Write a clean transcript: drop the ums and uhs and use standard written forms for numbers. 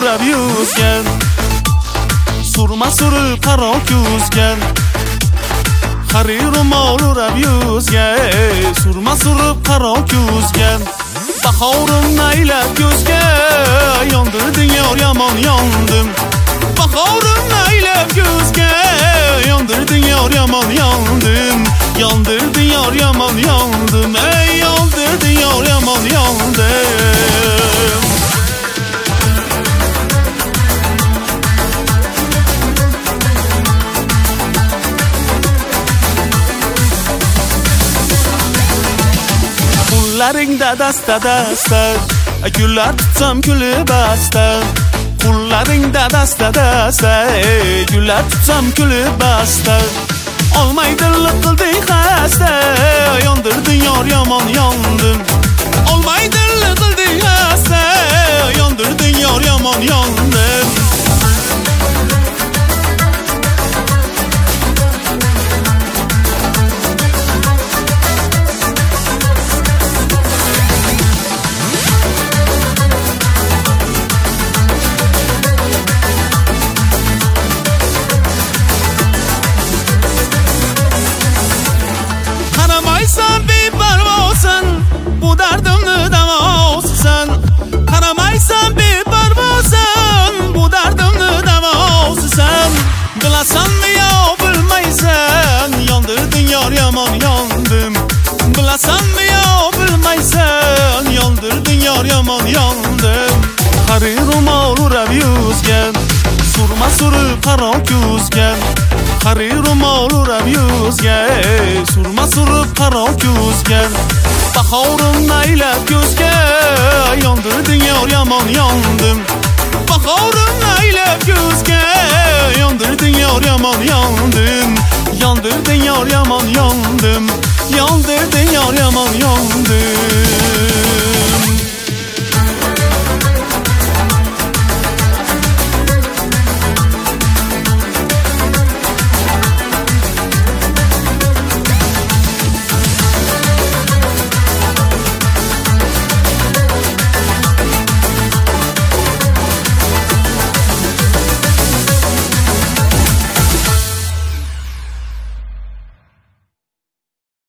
urab yuzgan, surma surib qaro ko'zgan, xarir ro'mol urab yuzgan, surma surib qaro ko'zgan. Bahorim aylab ko'zga yondirding yor yomon yondim. Bahorim aylab ko'zga yondirding yor yomon yondim. Yondirding yor yomon yondim. Ey yondirding yor yomon yondim. Qo'llaringda dasta gullar tutsam kulib asta. Qo'llaringda dasta gullar tutsam kulib asta. Olmaydilik qilding xasta, yondirding yor yomon yondim. Olmaydilik qilding xasta, yondirding yor yomon yondim. Qaramaysan beparvosan, bu dardimni davosisan. Qaramaysan beparvosan, bu dardimni davosisan. Bilasanmi yo bilmaysan, yondirding yor yomon yondim. Bilasanmi yo bilmaysan, yondirding yor yomon yondim. Xarir ro'mol urab yuzgan, surma surib qaro ko'zgan. Xarir ro'mol urab yuzgan, surma surib qaro ko'zgan. Bahorim aylab ko'zga yondirding yor yomon yondim. Bahorim aylab ko'zga yondirding yor yomon yondim. Yondirding yor yomon yondim. Yondirding yor yomon yondim.